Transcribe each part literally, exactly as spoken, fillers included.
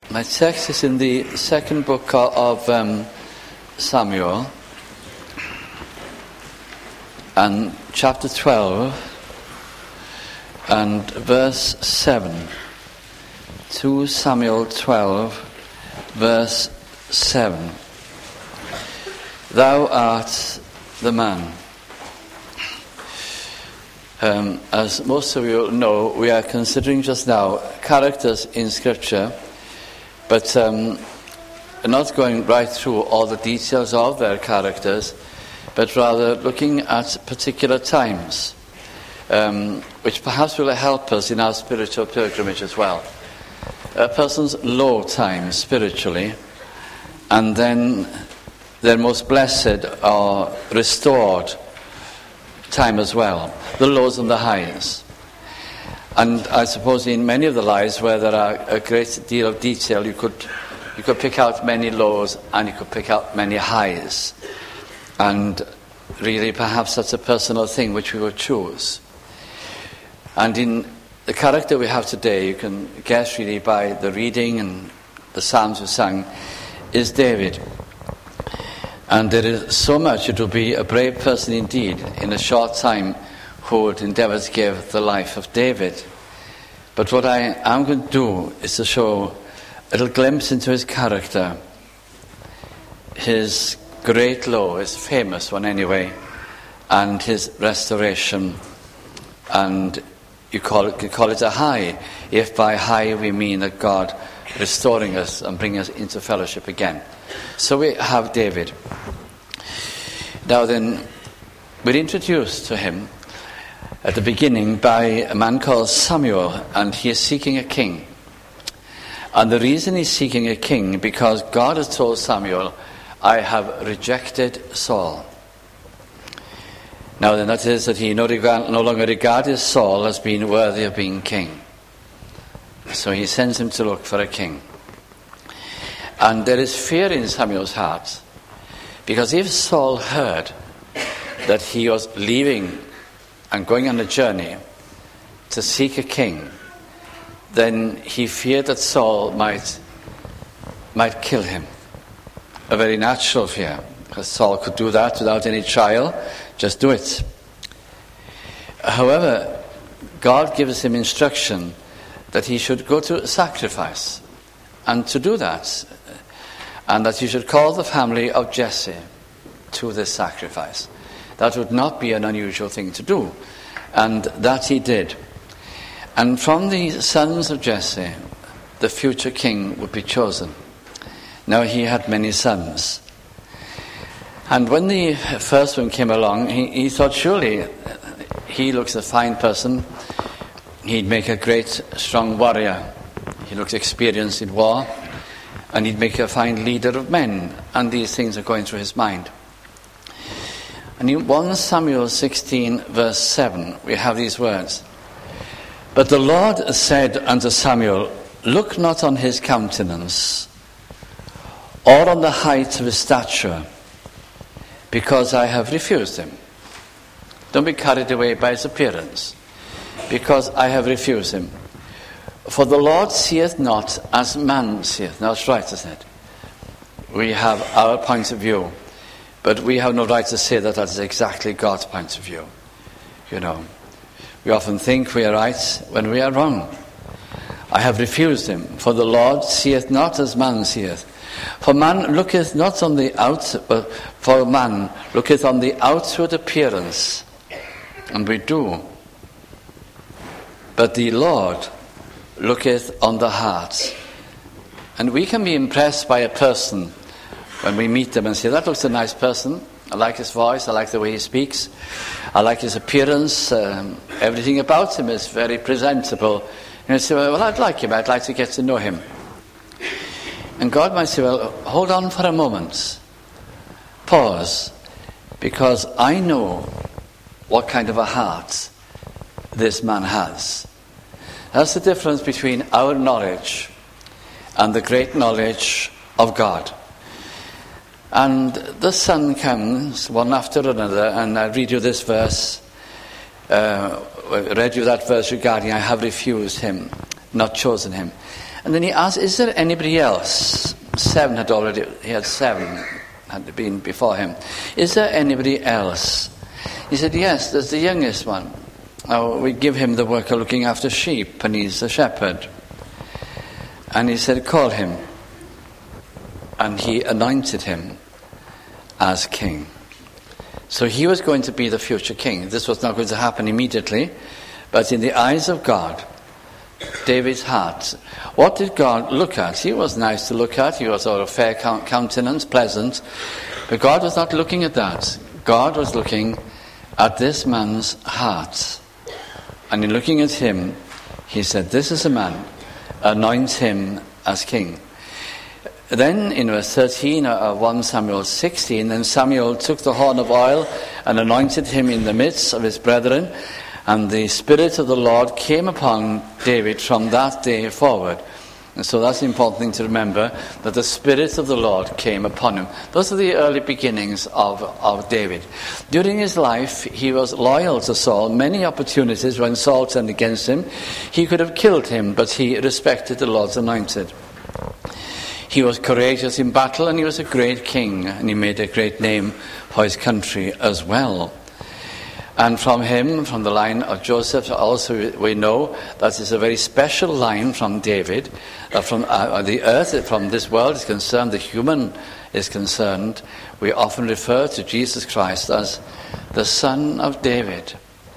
My text is in the second book of um, Samuel, and chapter twelve, and verse seven. Second Samuel twelve, verse seven. Thou art the man. Um, as most of you know, we are considering just now characters in Scripture, but um, not going right through all the details of their characters, but rather looking at particular times, um, which perhaps will help us in our spiritual pilgrimage as well. A person's low time spiritually, and then their most blessed or restored time as well, the lows and the highs. And I suppose in many of the lives where there are a great deal of detail, you could you could pick out many lows and you could pick out many highs. And really perhaps that's a personal thing which we would choose. And in the character we have today, you can guess really by the reading and the psalms we sang, is David. And there is so much, it will be a brave person indeed in a short time who would endeavour to give the life of David. But what I am going to do is to show a little glimpse into his character, his great low, his famous one anyway, and his restoration. And you call it, you call it a high, if by high we mean that God restoring us and bringing us into fellowship again. So we have David. Now then, we're introduced to him at the beginning by a man called Samuel, and he is seeking a king. And the reason he's seeking a king, because God has told Samuel, I have rejected Saul. Now then, that is that he no, regard, no longer regarded Saul as being worthy of being king. So he sends him to look for a king. And there is fear in Samuel's heart, because if Saul heard that he was leaving and going on a journey to seek a king, then he feared that Saul might might kill him. A very natural fear, because Saul could do that without any trial, just do it. However, God gives him instruction that he should go to sacrifice, and to do that, and that he should call the family of Jesse to this sacrifice. That would not be an unusual thing to do, and that he did. And from the sons of Jesse, the future king would be chosen. Now he had many sons. And when the first one came along, he, he thought, surely he looks a fine person. He'd make a great, strong warrior. He looks experienced in war. And he'd make a fine leader of men. And these things are going through his mind. And in First Samuel sixteen, verse seven, we have these words. But the Lord said unto Samuel, look not on his countenance, or on the height of his stature, because I have refused him. Don't be carried away by his appearance, because I have refused him. For the Lord seeth not as man seeth. Now it's right, isn't it? We have our point of view, but we have no right to say that that is exactly God's point of view. You know, we often think we are right when we are wrong. I have refused him, for the Lord seeth not as man seeth. For man looketh not on the out, for man looketh on the outward appearance, and we do. But the Lord looketh on the heart. And we can be impressed by a person when we meet them and say, that looks a nice person. I like his voice, I like the way he speaks, I like his appearance, um, everything about him is very presentable. And you say, well, I'd like him, I'd like to get to know him. And God might say, well, hold on for a moment. Pause, because I know what kind of a heart this man has. That's the difference between our knowledge and the great knowledge of God. And the son comes one after another, and I read you this verse. Uh, I read you that verse regarding I have refused him, not chosen him. And then he asked, is there anybody else? Seven had already, he had seven, had been before him. Is there anybody else? He said, yes, there's the youngest one. Oh, we give him the work of looking after sheep, and he's a shepherd. And he said, call him. And he anointed him as king. So he was going to be the future king. This was not going to happen immediately, but in the eyes of God, David's heart, what did God look at? He was nice to look at. He was of a fair countenance, pleasant. But God was not looking at that. God was looking at this man's heart. And in looking at him, he said, this is a man, anoint him as king. Then in verse thirteen of First Samuel sixteen, then Samuel took the horn of oil and anointed him in the midst of his brethren, and the Spirit of the Lord came upon David from that day forward. And so that's the important thing to remember, that the Spirit of the Lord came upon him. Those are the early beginnings of, of David. During his life, he was loyal to Saul. Many opportunities when Saul turned against him, he could have killed him, but he respected the Lord's anointed. He was courageous in battle, and he was a great king, and he made a great name for his country as well. And from him, from the line of Joseph, also we know that is a very special line from David. Uh, from uh, the earth, from this world is concerned, the human is concerned, we often refer to Jesus Christ as the Son of David.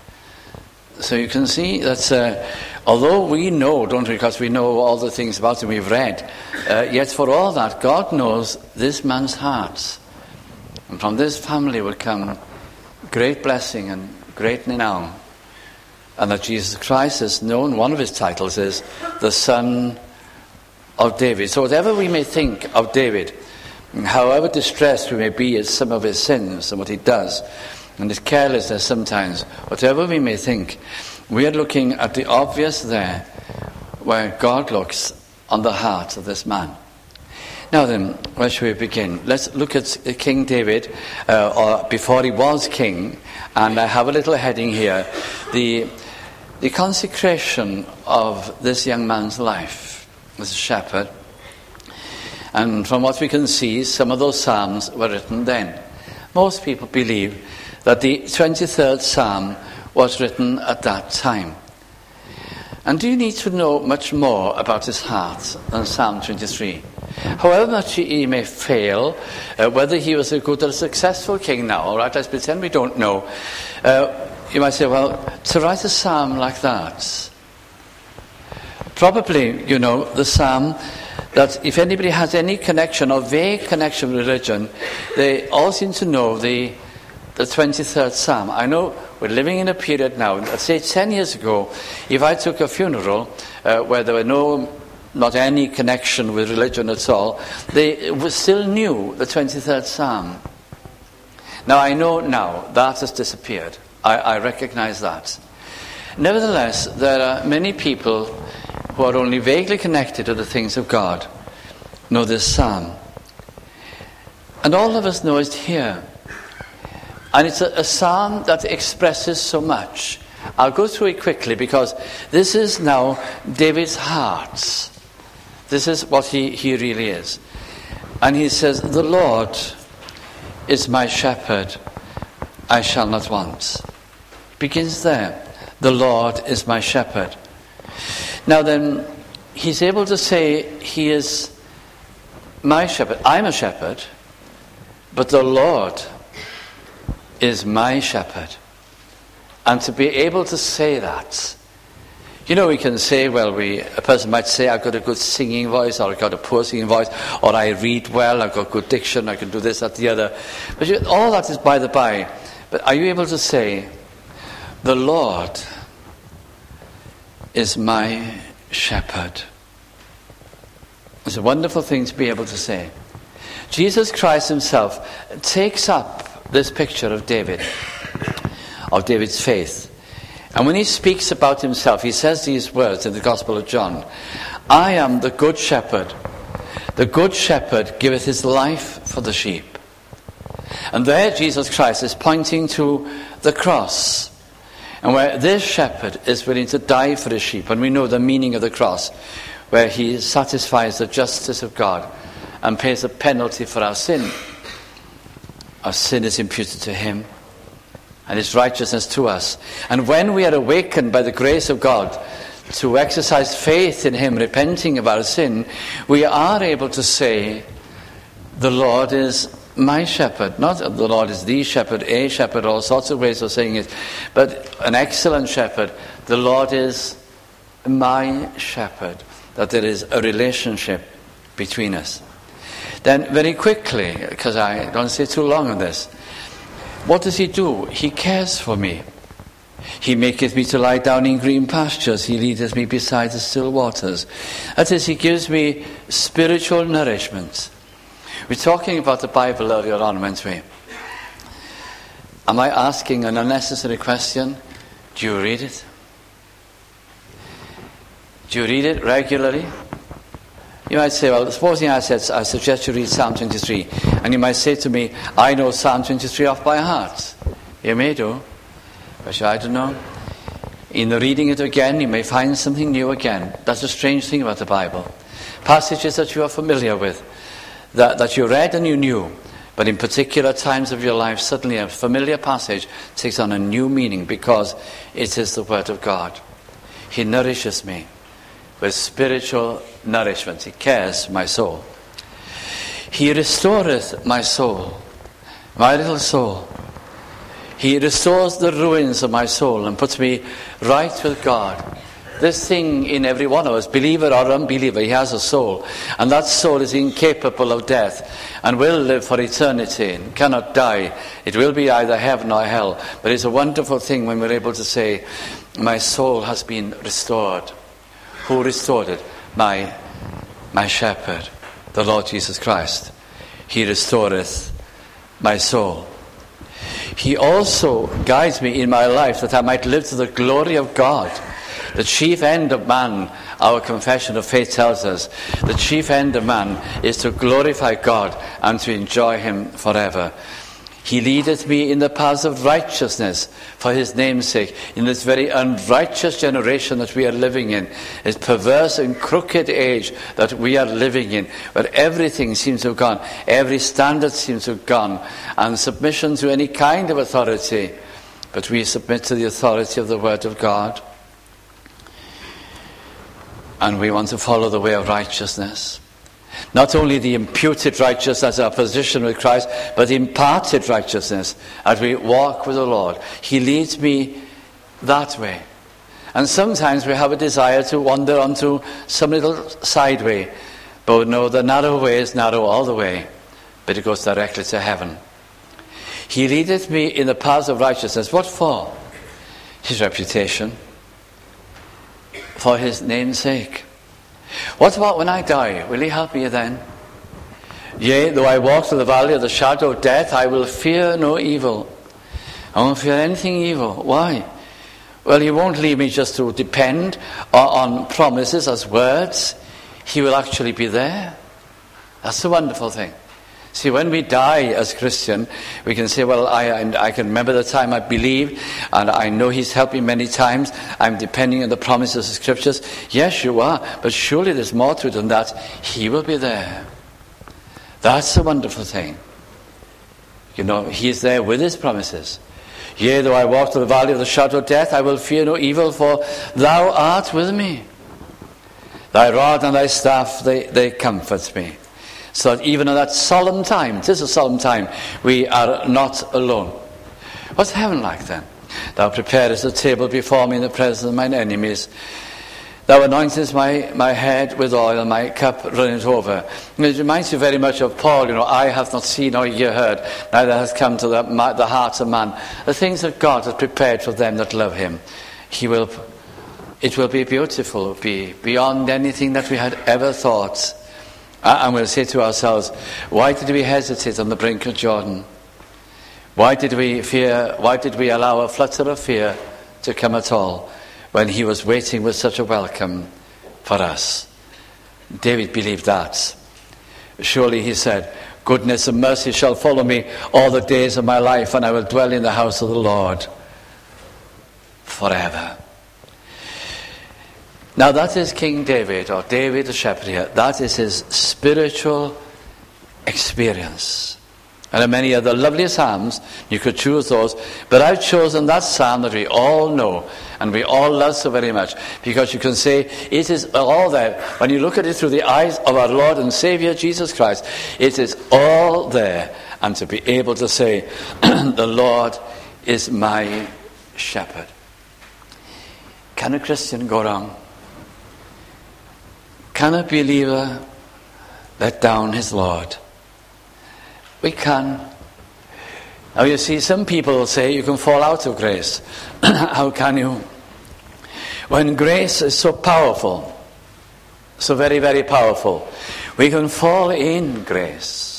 So you can see that uh, although we know, don't we, because we know all the things about him we've read, uh, yet for all that, God knows this man's heart. And from this family will come great blessing and great renown. And that Jesus Christ is known, one of his titles is the Son of David. So whatever we may think of David, however distressed we may be at some of his sins and what he does, and his carelessness sometimes, whatever we may think, we are looking at the obvious there, where God looks on the heart of this man. Now then, where shall we begin? Let's look at King David, uh, or before he was king, and I have a little heading here, the, the consecration of this young man's life as a shepherd. And from what we can see, some of those psalms were written then. Most people believe that the twenty-third psalm was written at that time. And do you need to know much more about his heart than Psalm twenty-three? However much he may fail, uh, whether he was a good or successful king now, all right, let's pretend we don't know. Uh, you might say, well, to write a psalm like that, probably, you know, the psalm that if anybody has any connection or vague connection with religion, they all seem to know the the twenty-third psalm. I know we're living in a period now, let's say ten years ago, if I took a funeral uh, where there were no not any connection with religion at all, they still knew the twenty-third psalm. Now I know now that has disappeared. I, I recognize that. Nevertheless, there are many people who are only vaguely connected to the things of God know this psalm. And all of us know it here. And it's a, a psalm that expresses so much. I'll go through it quickly because this is now David's heart. This is what he, he really is. And he says, the Lord is my shepherd, I shall not want. Begins there. The Lord is my shepherd. Now then, he's able to say he is my shepherd. I'm a shepherd, but the Lord is my shepherd. And to be able to say that, you know, we can say, well, we a person might say, I've got a good singing voice, or I've got a poor singing voice, or I read well, I've got good diction, I can do this, that, the other. But you, all that is by the by. But are you able to say, the Lord is my shepherd? It's a wonderful thing to be able to say. Jesus Christ himself takes up this picture of David, of David's faith. And when he speaks about himself, he says these words in the Gospel of John, I am the good shepherd. The good shepherd giveth his life for the sheep. And there Jesus Christ is pointing to the cross. And where this shepherd is willing to die for his sheep, and we know the meaning of the cross, where he satisfies the justice of God and pays the penalty for our sin. Our sin is imputed to him, and his righteousness to us. And when we are awakened by the grace of God to exercise faith in him, repenting of our sin, we are able to say, the Lord is my shepherd. Not the Lord is the shepherd, a shepherd, all sorts of ways of saying it, but an excellent shepherd. The Lord is my shepherd. That there is a relationship between us. Then very quickly, because I don't stay too long on this, what does he do? He cares for me. He maketh me to lie down in green pastures. He leadeth me beside the still waters. That is, he gives me spiritual nourishment. We're talking about the Bible earlier on, weren't we? Am I asking an unnecessary question? Do you read it? Do you read it regularly? You might say, well, supposing I said, I suggest you read Psalm twenty-three. And you might say to me, I know Psalm twenty-three off by heart. You may do. But I don't know. In the reading it again, you may find something new again. That's a strange thing about the Bible. Passages that you are familiar with, that, that you read and you knew, but in particular times of your life, suddenly a familiar passage takes on a new meaning because it is the Word of God. He nourishes me with spiritual nourishment. He cares for my soul. He restoreth my soul, my little soul. He restores the ruins of my soul and puts me right with God. This thing in every one of us, believer or unbeliever, he has a soul. And that soul is incapable of death and will live for eternity and cannot die. It will be either heaven or hell. But it's a wonderful thing when we're able to say, my soul has been restored. Who restored it? My, my shepherd, the Lord Jesus Christ. He restoreth my soul. He also guides me in my life that I might live to the glory of God. The chief end of man, our confession of faith tells us, the chief end of man is to glorify God and to enjoy him forever. He leadeth me in the paths of righteousness for his name's sake. In this very unrighteous generation that we are living in, this perverse and crooked age that we are living in, where everything seems to have gone, every standard seems to have gone, and submission to any kind of authority. But we submit to the authority of the Word of God. And we want to follow the way of righteousness. Not only the imputed righteousness, our position with Christ, but the imparted righteousness as we walk with the Lord. He leads me that way. And sometimes we have a desire to wander onto some little side way. But no, the narrow way is narrow all the way, but it goes directly to heaven. He leadeth me in the paths of righteousness. What for? His reputation. For his name's sake. What about when I die? Will he help me then? Yea, though I walk through the valley of the shadow of death, I will fear no evil. I won't fear anything evil. Why? Well, he won't leave me just to depend on promises as words. He will actually be there. That's the wonderful thing. See, when we die as Christian, we can say, well, I, I can remember the time I believed, and I know he's helped me many times. I'm depending on the promises of Scriptures. Yes, you are, but surely there's more to it than that. He will be there. That's a wonderful thing. You know, he is there with his promises. Yea, though I walk through the valley of the shadow of death, I will fear no evil, for thou art with me. Thy rod and thy staff, they, they comfort me. So that even at that solemn time, it is a solemn time, we are not alone. What's heaven like then? Thou preparest a table before me in the presence of mine enemies. Thou anointest my, my head with oil, and my cup runneth over. And it reminds you very much of Paul, you know, eye hath not seen or ear heard, neither hath come to the, the heart of man. The things that God has prepared for them that love him. He will, it will be beautiful, it will be beyond anything that we had ever thought. And we'll say to ourselves, why did we hesitate on the brink of Jordan? Why did we fear, why did we allow a flutter of fear to come at all when he was waiting with such a welcome for us? David believed that. Surely he said, goodness and mercy shall follow me all the days of my life, and I will dwell in the house of the Lord forever. Now that is King David, or David the shepherd here. That is his spiritual experience. And there are many other lovely psalms. You could choose those. But I've chosen that psalm that we all know and we all love so very much. Because you can say it is all there. When you look at it through the eyes of our Lord and Saviour Jesus Christ, it is all there. And to be able to say, the Lord is my shepherd. Can a Christian go wrong? Can a believer let down his Lord? We can. Now you see, some people say you can fall out of grace. How can you? When grace is so powerful, so very, very powerful, we can fall in grace.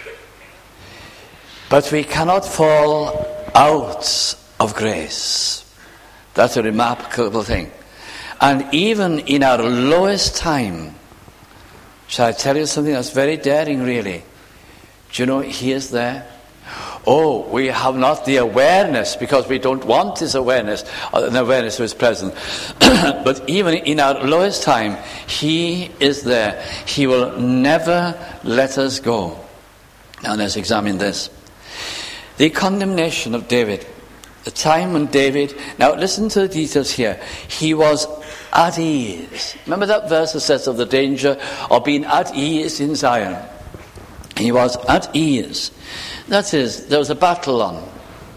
But we cannot fall out of grace. That's a remarkable thing. And even in our lowest time, shall I tell you something that's very daring, really? Do you know he is there? Oh, we have not the awareness because we don't want his awareness, or an awareness of his presence. But even in our lowest time, he is there. He will never let us go. Now let's examine this. The condemnation of David. The time when David, now listen to the details here. He was at ease. Remember that verse that says of the danger of being at ease in Zion. He was at ease. That is, there was a battle on.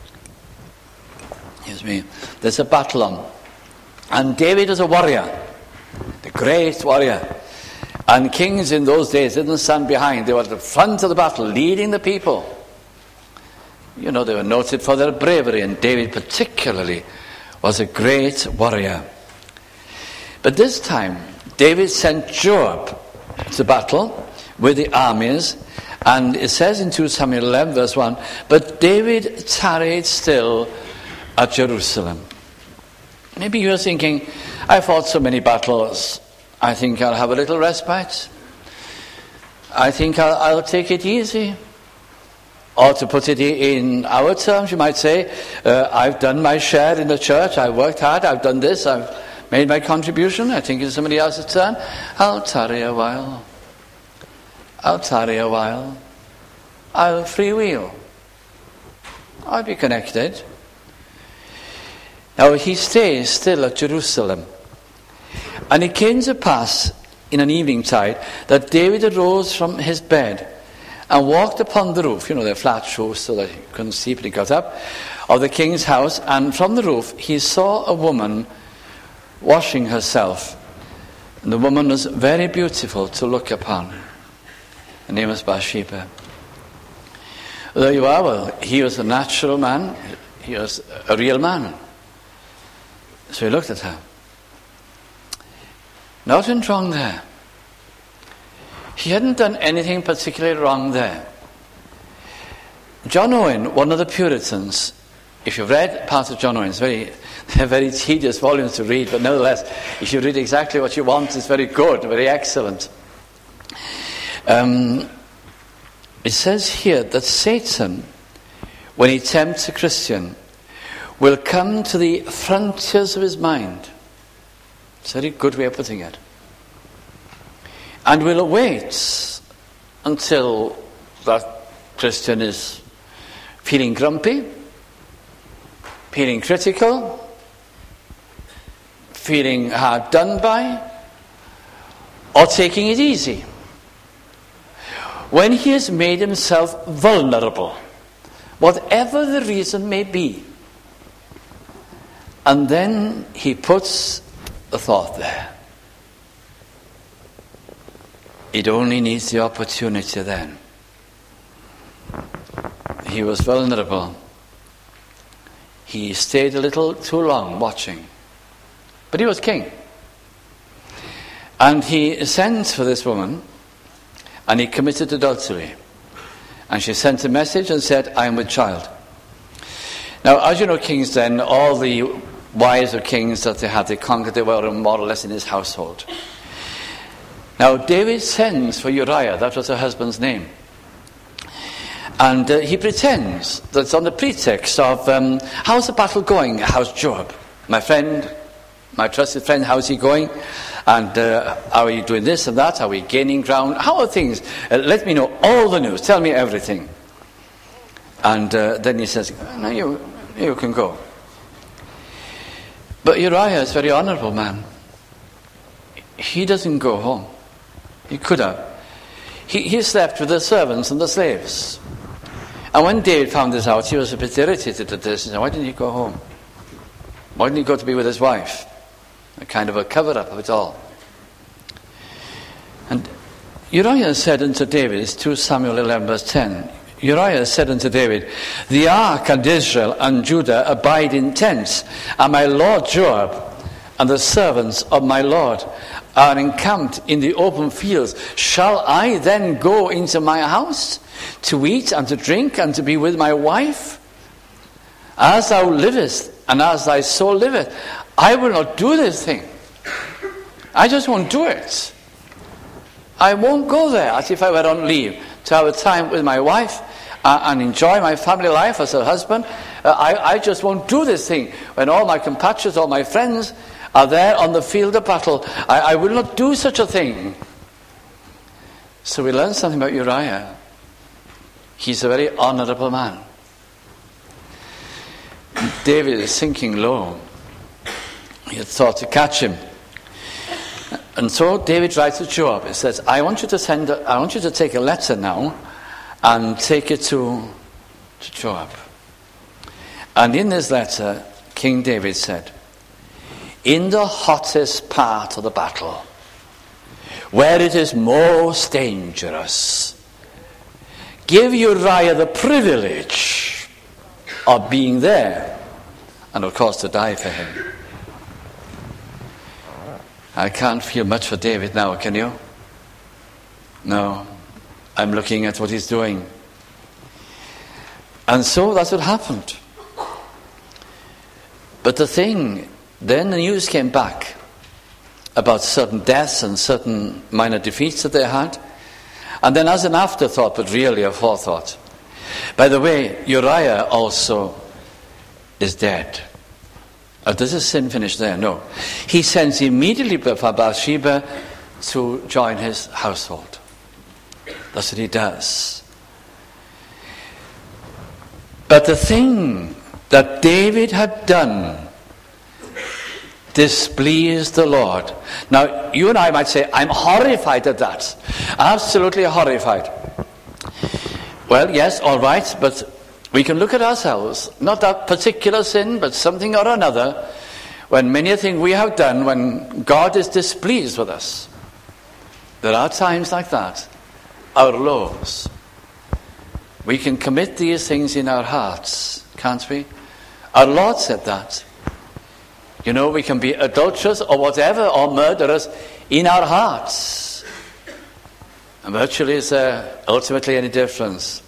Excuse me. There's a battle on. And David was a warrior. The great warrior. And kings in those days didn't stand behind. They were at the front of the battle, leading the people. You know, they were noted for their bravery, and David particularly was a great warrior. But this time, David sent Joab to battle with the armies, and it says in Second Samuel eleven verse one, but David tarried still at Jerusalem. Maybe you're thinking, I fought so many battles, I think I'll have a little respite. I think I'll, I'll take it easy. Or to put it in our terms, you might say, uh, I've done my share in the church, I've worked hard, I've done this, I've made my contribution, I think it's somebody else's turn. I'll tarry a while. I'll tarry a while. I'll freewheel. I'll be connected. Now he stays still at Jerusalem. And it came to pass in an evening tide that David arose from his bed and walked upon the roof, you know, their flat roofs so that he couldn't see, but he got up, of the king's house, and from the roof he saw a woman washing herself. And the woman was very beautiful to look upon. Her name was Bathsheba. There you are, well, he was a natural man, he was a real man. So he looked at her. Nothing wrong there. He hadn't done anything particularly wrong there. John Owen, one of the Puritans, if you've read part of John Owen, it's very, they're very tedious volumes to read, but nevertheless, if you read exactly what you want, it's very good, very excellent. Um, it says here that Satan, when he tempts a Christian, will come to the frontiers of his mind. It's a very good way of putting it. And will wait until that Christian is feeling grumpy, feeling critical, feeling hard done by, or taking it easy. When he has made himself vulnerable, whatever the reason may be, and then he puts the thought there. It only needs the opportunity then. He was vulnerable. He stayed a little too long watching. But he was king. And he sent for this woman, and he committed adultery. And she sent a message and said, I am with child. Now, as you know, kings then, all the wives of kings that they had, they conquered, they were more or less in his household. Now, David sends for Uriah, that was her husband's name. And uh, he pretends that it's on the pretext of, um, how's the battle going? How's Joab? My friend, my trusted friend, how's he going? And uh, are we doing this and that? Are we gaining ground? How are things? Uh, let me know all the news. Tell me everything. And uh, then he says, no, you, you can go. But Uriah is a very honourable man. He doesn't go home. He could have. He, he slept with the servants and the slaves. And when David found this out, he was a bit irritated at this. He said, why didn't he go home? Why didn't he go to be with his wife? A kind of a cover-up of it all. And Uriah said unto David, it's two Samuel eleven verse ten, Uriah said unto David, the ark and Israel and Judah abide in tents, and my lord Joab and the servants of my lord are encamped in the open fields. Shall I then go into my house to eat and to drink and to be with my wife? As thou livest and as thy soul liveth, I will not do this thing. I just won't do it. I won't go there as if I were on leave to have a time with my wife uh, and enjoy my family life as a husband. Uh, I, I just won't do this thing when all my compatriots, all my friends are there on the field of battle. I, I will not do such a thing. So we learn something about Uriah. He's a very honourable man. David is sinking low. He had thought to catch him. And so David writes to Joab. He says, I want you to send a, I want you to take a letter now and take it to, to Joab. And in this letter, King David said, in the hottest part of the battle, where it is most dangerous, give Uriah the privilege of being there, and of course to die for him. I can't feel much for David now, can you? No. I'm looking at what he's doing. And so that's what happened. But the thing, then the news came back about certain deaths and certain minor defeats that they had. And then as an afterthought, but really a forethought, by the way, Uriah also is dead. Or does his sin finish there? No. He sends immediately for Bathsheba to join his household. That's what he does. But the thing that David had done displeased the Lord. Now, you and I might say, I'm horrified at that. Absolutely horrified. Well, yes, all right, but we can look at ourselves, not that particular sin, but something or another, when many a thing we have done, when God is displeased with us. There are times like that, our lows. We can commit these things in our hearts, can't we? Our Lord said that. You know, we can be adulterers or whatever, or murderers in our hearts. And virtually is there ultimately any difference?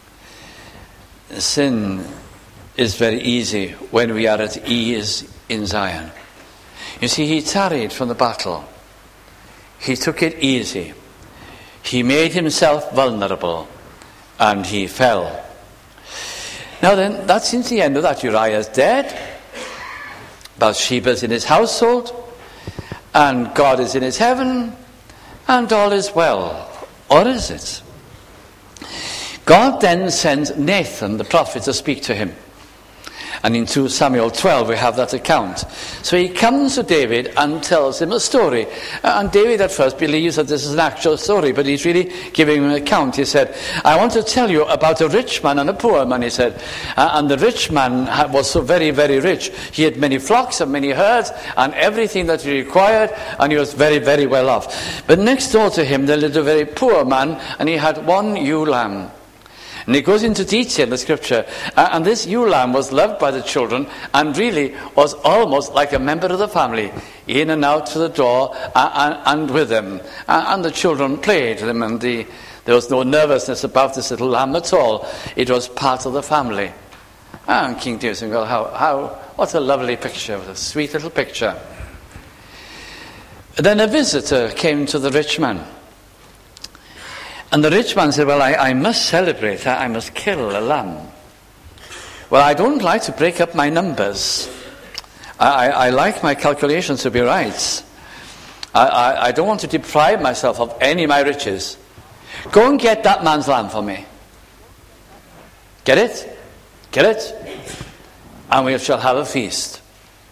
Sin is very easy when we are at ease in Zion. You see, he tarried from the battle. He took it easy. He made himself vulnerable, and he fell. Now then, that seems the end of that. Uriah is dead. Bathsheba's in his household, and God is in his heaven, and all is well. Or is it? God then sends Nathan the prophet to speak to him. And in two Samuel twelve we have that account. So he comes to David and tells him a story. And David at first believes that this is an actual story, but he's really giving him an account. He said, I want to tell you about a rich man and a poor man, he said. And the rich man was so very, very rich. He had many flocks and many herds and everything that he required, and he was very, very well off. But next door to him there lived a very poor man, and he had one ewe lamb. And it goes into detail in the scripture. Uh, and this ewe lamb was loved by the children and really was almost like a member of the family, in and out to the door uh, and, and with them. Uh, and the children played with them, and the, there was no nervousness about this little lamb at all. It was part of the family. And King David said, well, how, how, what a lovely picture, what a sweet little picture. Then a visitor came to the rich man. And the rich man said, well, I, I must celebrate. I, I must kill a lamb. Well, I don't like to break up my numbers. I, I, I like my calculations to be right. I, I, I don't want to deprive myself of any of my riches. Go and get that man's lamb for me. Get it? Get it? And we shall have a feast.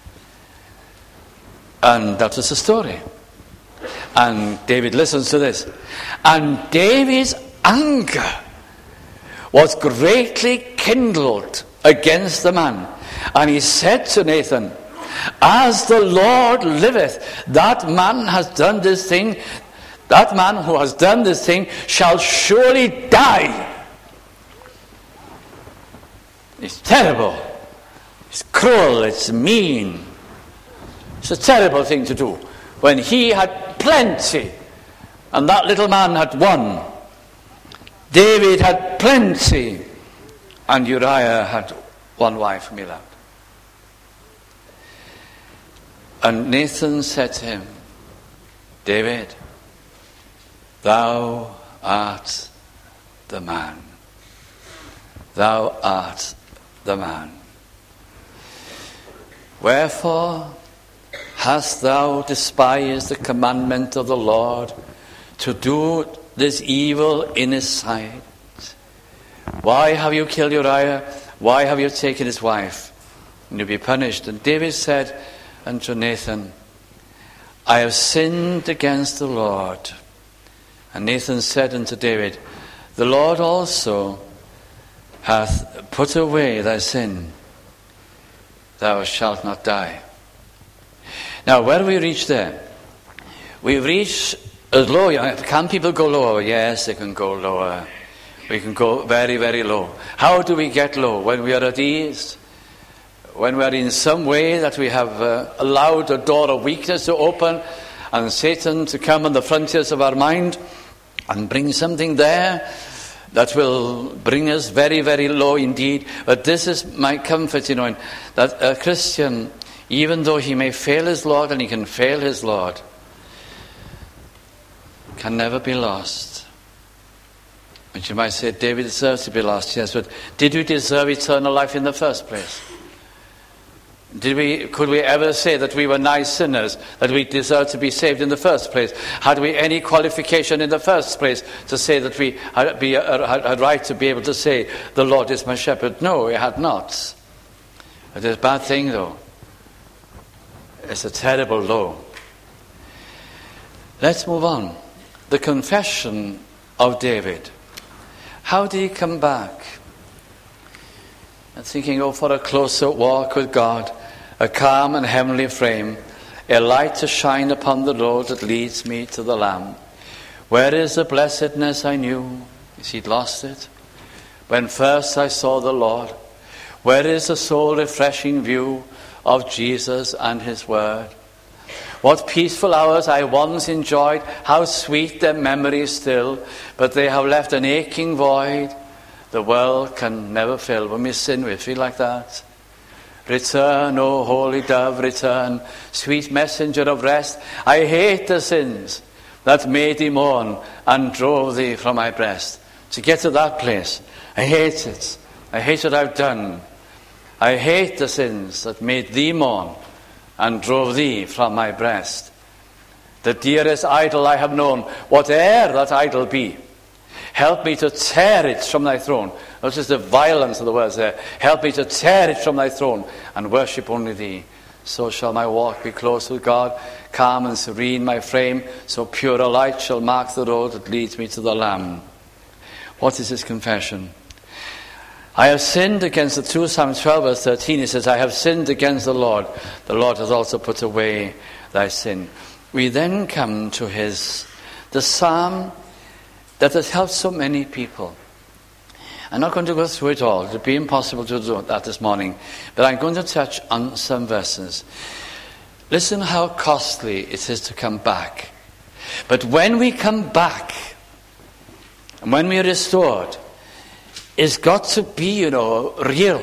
And that was the story. And David listens to this. And David's anger was greatly kindled against the man. And he said to Nathan, as the Lord liveth, that man has done this thing, that man who has done this thing shall surely die. It's terrible. It's cruel. It's mean. It's a terrible thing to do. When he had plenty, and that little man had one. David had plenty, and Uriah had one wife whom he loved. And Nathan said to him, David, thou art the man. Thou art the man. Wherefore hast thou despised the commandment of the Lord to do this evil in his sight? Why have you killed Uriah? Why have you taken his wife? And you'll be punished. And David said unto Nathan, I have sinned against the Lord. And Nathan said unto David, the Lord also hath put away thy sin. Thou shalt not die. Now, where do we reach there? We've reached as low. Can people go lower? Yes, they can go lower. We can go very, very low. How do we get low? When we are at ease? When we are in some way that we have uh, allowed a door of weakness to open and Satan to come on the frontiers of our mind and bring something there that will bring us very, very low indeed. But this is my comfort, you know, that a Christian, even though he may fail his Lord, and he can fail his Lord, can never be lost. But you might say, David deserves to be lost. Yes, but did we deserve eternal life in the first place? Did we? Could we ever say that we were nice sinners, that we deserved to be saved in the first place? Had we any qualification in the first place to say that we had, be, uh, had a right to be able to say, the Lord is my shepherd? No, we had not. It is a bad thing, though. It's a terrible low. Let's move on. The confession of David. How did he come back? And thinking, oh, for a closer walk with God, a calm and heavenly frame, a light to shine upon the road that leads me to the Lamb. Where is the blessedness I knew? Is he'd lost it? When first I saw the Lord. Where is the soul-refreshing view of Jesus and his word? What peaceful hours I once enjoyed, how sweet their memories still, but they have left an aching void the world can never fill. When we sin, we feel like that. Return, O holy dove, return, sweet messenger of rest. I hate the sins that made thee mourn and drove thee from my breast. To get to that place, I hate it. I hate what I've done. I hate the sins that made thee mourn and drove thee from my breast. The dearest idol I have known, whate'er that idol be, help me to tear it from thy throne. Notice the violence of the words there. Help me to tear it from thy throne and worship only thee. So shall my walk be close with God, calm and serene my frame, so pure a light shall mark the road that leads me to the Lamb. What is his confession? I have sinned against the two, Psalm twelve verse thirteen, he says, I have sinned against the Lord. The Lord has also put away thy sin. We then come to his, the psalm that has helped so many people. I'm not going to go through it all. It would be impossible to do that this morning. But I'm going to touch on some verses. Listen how costly it is to come back. But when we come back, and when we are restored, it's got to be, you know, real.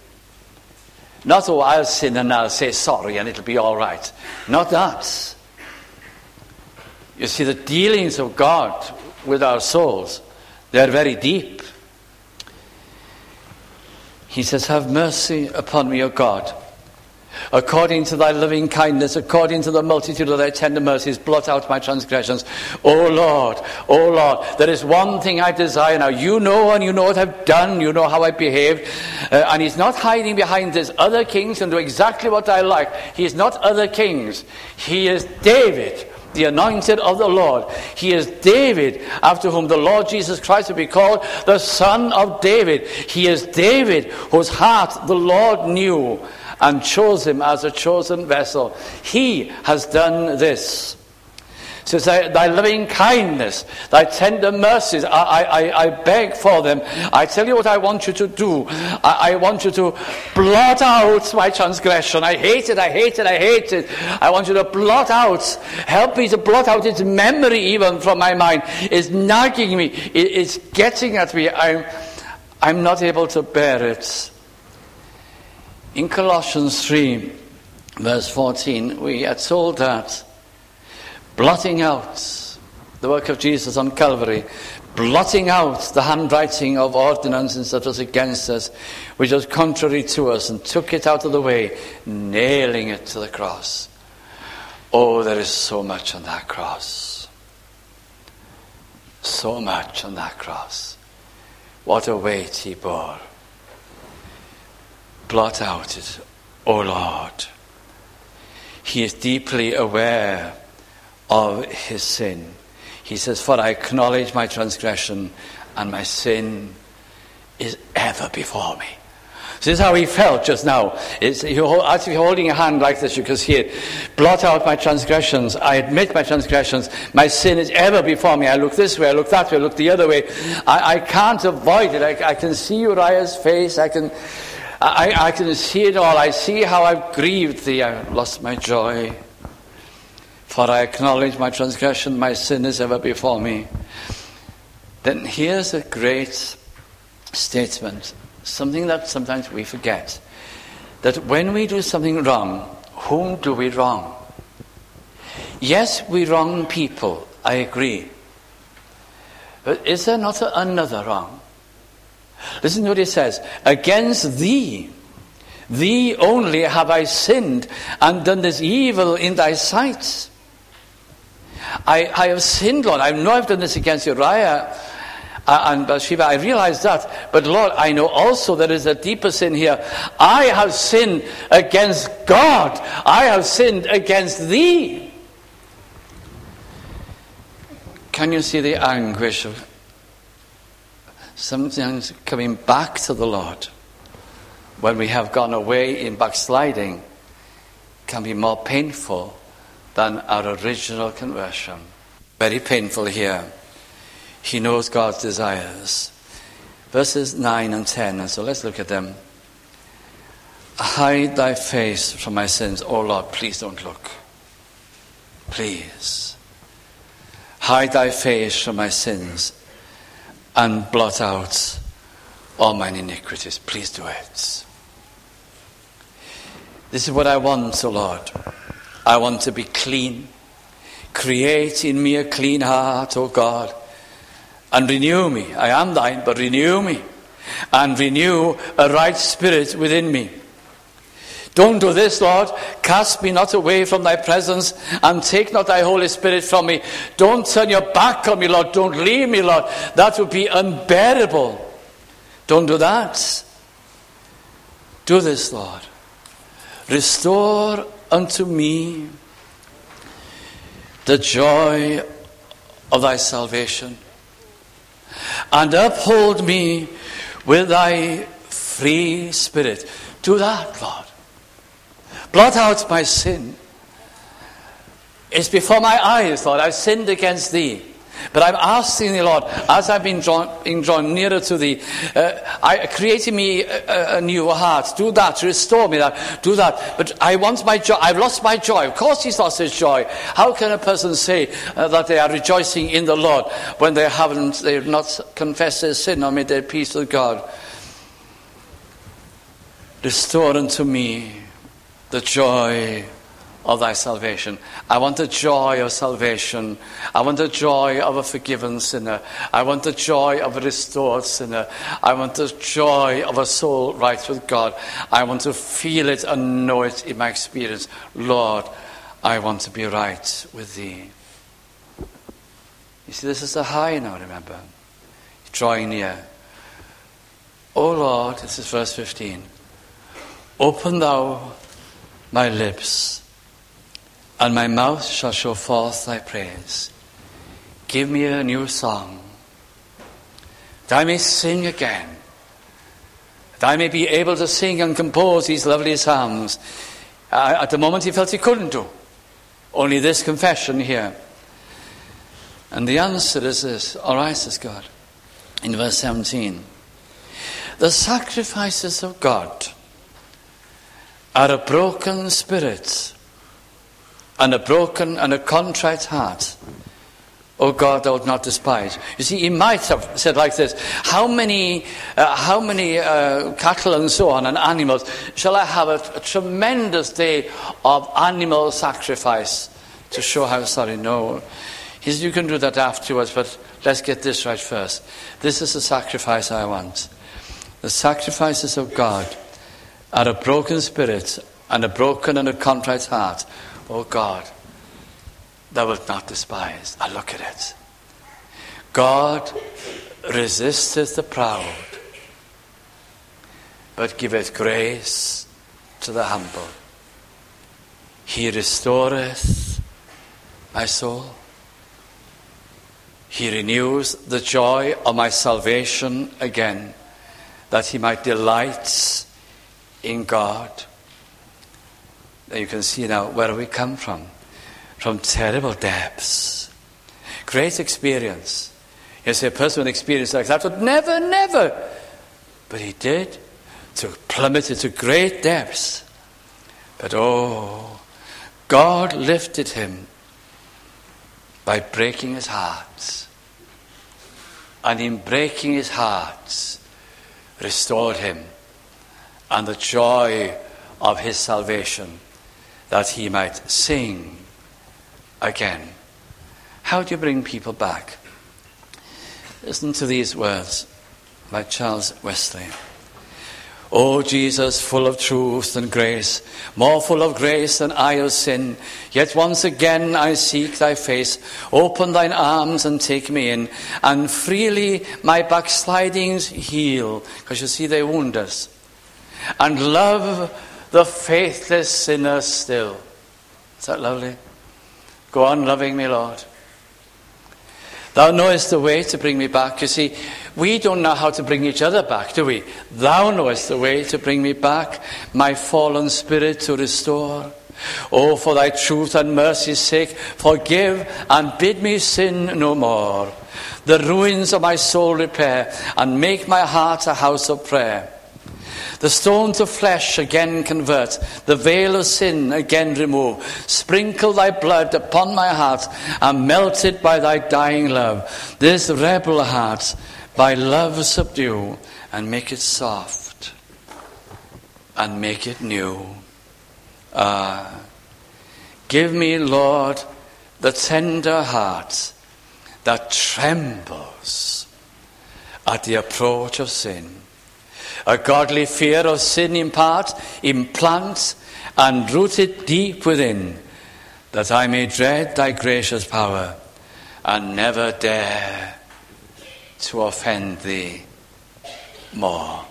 Not, oh, I'll sin and I'll say sorry and it'll be all right. Not that. You see, the dealings of God with our souls, they're very deep. He says, have mercy upon me, O God, according to thy loving kindness, according to the multitude of thy tender mercies, blot out my transgressions. O Lord, O Lord, there is one thing I desire now. You know, and you know what I've done. You know how I behaved. Uh, and he's not hiding behind this other kings and do exactly what I like. He is not other kings. He is David, the anointed of the Lord. He is David, after whom the Lord Jesus Christ will be called the Son of David. He is David, whose heart the Lord knew and chose him as a chosen vessel. He has done this. Says, thy, thy loving kindness, thy tender mercies, I, I, I beg for them. I tell you what I want you to do. I, I want you to blot out my transgression. I hate it, I hate it, I hate it. I want you to blot out. Help me to blot out its memory even from my mind. It's nagging me. It, it's getting at me. I'm, I'm not able to bear it. In Colossians three, verse fourteen, we are told that blotting out the work of Jesus on Calvary, blotting out the handwriting of ordinances that was against us, which was contrary to us, and took it out of the way, nailing it to the cross. Oh, there is so much on that cross. So much on that cross. What a weight he bore. Blot out it, O Lord. He is deeply aware of his sin. He says, for I acknowledge my transgression, and my sin is ever before me. So this is how he felt just now. It's, as if you're holding a hand like this, you can see it. Blot out my transgressions. I admit my transgressions. My sin is ever before me. I look this way, I look that way, I look the other way. I, I can't avoid it. I, I can see Uriah's face. I can, I, I can see it all. I see how I've grieved thee. I've lost my joy. For I acknowledge my transgression, my sin is ever before me. Then here's a great statement, something that sometimes we forget. That when we do something wrong, whom do we wrong? Yes, we wrong people, I agree. But is there not another wrong? Listen to what he says. Against thee, thee only have I sinned and done this evil in thy sight. I, I have sinned, Lord. I know I've done this against Uriah and Bathsheba. I realize that. But Lord, I know also there is a deeper sin here. I have sinned against God. I have sinned against thee. Can you see the anguish of sometimes coming back to the Lord when we have gone away in backsliding can be more painful than our original conversion. Very painful here. He knows God's desires. Verses nine and ten, and so let's look at them. Hide thy face from my sins. Oh Lord, please don't look. Please. Hide thy face from my sins and blot out all mine iniquities. Please do it. This is what I want, O Lord. I want to be clean. Create in me a clean heart, O God, and renew me. I am thine, but renew me. And renew a right spirit within me. Don't do this, Lord. Cast me not away from thy presence, and take not thy Holy Spirit from me. Don't turn your back on me, Lord. Don't leave me, Lord. That would be unbearable. Don't do that. Do this, Lord. Restore unto me the joy of thy salvation, and uphold me with thy free spirit. Do that, Lord. Blot out my sin. It's before my eyes, Lord. I've sinned against thee. But I'm asking thee, Lord, as I've been drawn, been drawn nearer to thee, uh, I created me a, a new heart. Do that. Restore me that. Do that. But I want my joy. I've lost my joy. Of course he's lost his joy. How can a person say uh, that they are rejoicing in the Lord when they haven't, they have not confessed their sin or made their peace with God? Restore unto me the joy of thy salvation. I want the joy of salvation. I want the joy of a forgiven sinner. I want the joy of a restored sinner. I want the joy of a soul right with God. I want to feel it and know it in my experience. Lord, I want to be right with thee. You see, this is the high now, remember. Drawing near. O Lord, this is verse fifteen. Open thou my lips, and my mouth shall show forth thy praise. Give me a new song, that I may sing again, that I may be able to sing and compose these lovely psalms. Uh, at the moment he felt he couldn't do. Only this confession here. And the answer is this. All right, says God, in verse seventeen. The sacrifices of God are a broken spirit and a broken and a contrite heart. O God, thou wilt not despise. You see, he might have said like this, how many uh, how many uh, cattle and so on and animals shall I have a, a tremendous day of animal sacrifice to show how sorry? No. He said, you can do that afterwards, but let's get this right first. This is the sacrifice I want. The sacrifices of God are a broken spirit and a broken and a contrite heart. Oh God, thou wilt not despise. I look at it. God resisteth the proud, but giveth grace to the humble. He restoreth my soul. He renews the joy of my salvation again, that he might delight in God. Now you can see now where we come from. From terrible depths. Great experience. You say a person with experience like that would never, never. But he did. To plummeted to great depths. But oh, God lifted him by breaking his heart. And in breaking his heart, restored him, and the joy of his salvation, that he might sing again. How do you bring people back? Listen to these words by Charles Wesley. O Jesus, full of truth and grace, more full of grace than I of sin, yet once again I seek thy face. Open thine arms and take me in, and freely my backslidings heal, because you see they wound us, and love the faithless sinner still. Is that lovely? Go on loving me, Lord. Thou knowest the way to bring me back. You see, we don't know how to bring each other back, do we? Thou knowest the way to bring me back, my fallen spirit to restore. Oh, for thy truth and mercy's sake, forgive and bid me sin no more. The ruins of my soul repair, and make my heart a house of prayer. The stone to flesh again convert, the veil of sin again remove. Sprinkle thy blood upon my heart, and melt it by thy dying love. This rebel heart by love subdue, and make it soft, and make it new. Ah, give me, Lord, the tender heart that trembles at the approach of sin. A godly fear of sin impart, implant, and root it deep within, that I may dread thy gracious power, and never dare to offend thee more.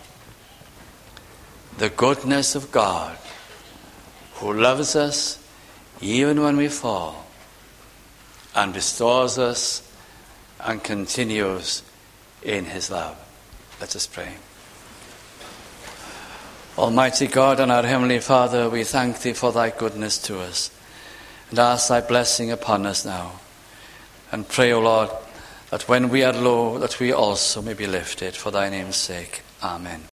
The goodness of God, who loves us even when we fall, and restores us and continues in his love. Let us pray. Almighty God and our Heavenly Father, we thank thee for thy goodness to us, and ask thy blessing upon us now. And pray, O Lord, that when we are low, that we also may be lifted for thy name's sake. Amen.